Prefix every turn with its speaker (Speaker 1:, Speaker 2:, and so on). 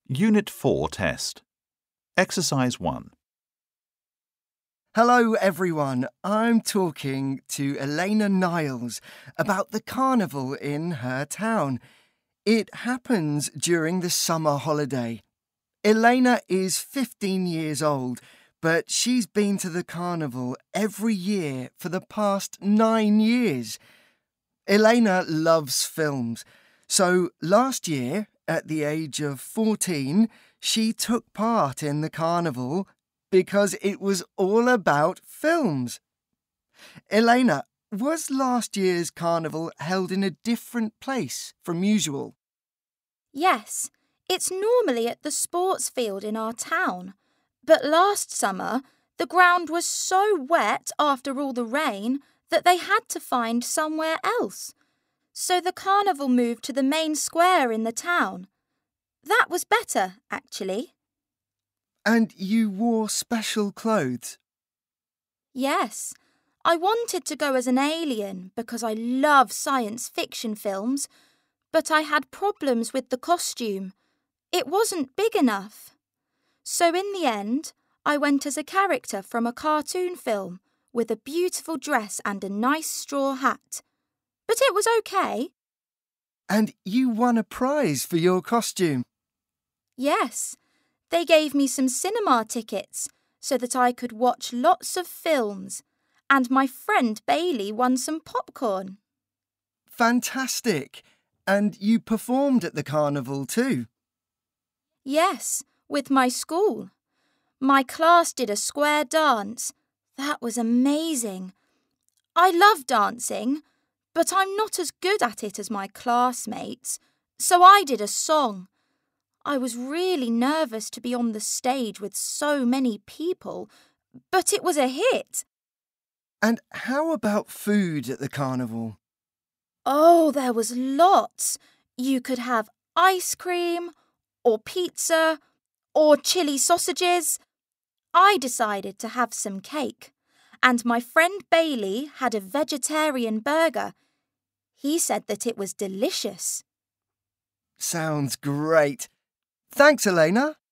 Speaker 1: Unit 4 test. Exercise 1.
Speaker 2: Hello everyone, I'm talking to Elena Niles about the carnival in her town. It happens during the summer holiday. Elena is 15 years old, but she's been to the carnival every year for the past 9 years. Elena loves films, so last year, at the age of 14, she took part in the carnival because it was all about films. Elena, was last year's carnival held in a different place from usual?
Speaker 3: Yes, it's normally at the sports field in our town. But last summer, the ground was so wet after all the rain that they had to find somewhere else. So the carnival moved to the main square in the town. That was better, actually.
Speaker 2: And you wore special clothes?
Speaker 3: Yes, I wanted to go as an alien because I love science fiction films, but I had problems with the costume. It wasn't big enough. So in the end, I went as a character from a cartoon film with a beautiful dress and a nice straw hat. But it was okay.
Speaker 2: And you won a prize for your costume?
Speaker 3: Yes, they gave me some cinema tickets so that I could watch lots of films, and my friend Bailey won some popcorn.
Speaker 2: Fantastic! And you performed at the carnival too?
Speaker 3: Yes, with my school. My class did a square dance. That was amazing. I love dancing, but I'm not as good at it as my classmates, so I did a song. I was really nervous to be on the stage with so many people, but it was a hit.
Speaker 2: And how about food at the carnival?
Speaker 3: Oh, there was lots. You could have ice cream, or pizza, or chili sausages. I decided to have some cake, and my friend Bailey had a vegetarian burger. He said that it was delicious.
Speaker 2: Sounds great. Thanks, Elena.